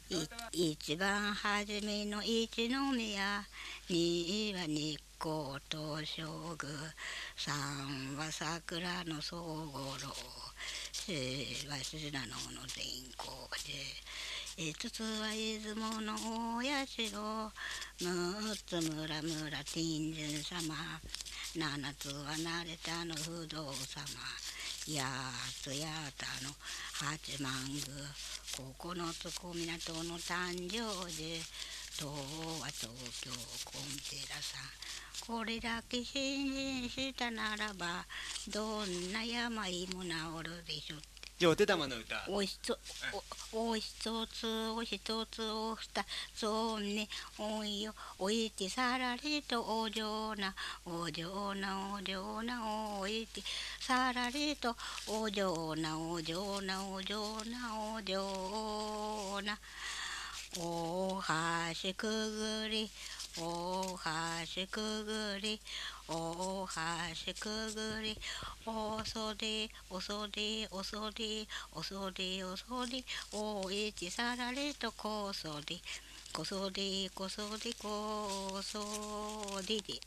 一番初めの一宮、二は日光東照宮、三は桜の宗五郎、四は信濃の善光寺、五つは出雲の大社、六つ村々天神様、七つは成田の不動様、八つ八田の八幡宮、九つ小湊の誕生寺、十は東京金寺さん。これだけ信心したならば、どんな病も治るでしょ。 じゃあお手玉の歌。 おひとおひとつおひとつおふたつおんねおいよおいてさらりとお嬢なお嬢なお嬢なおいてさらりとお嬢なお嬢なお嬢なお嬢なお箸くぐりお箸くぐりお箸くぐりおそでおそでおそでおそでおそでおいちさらりとこそでこそでこそでこそでで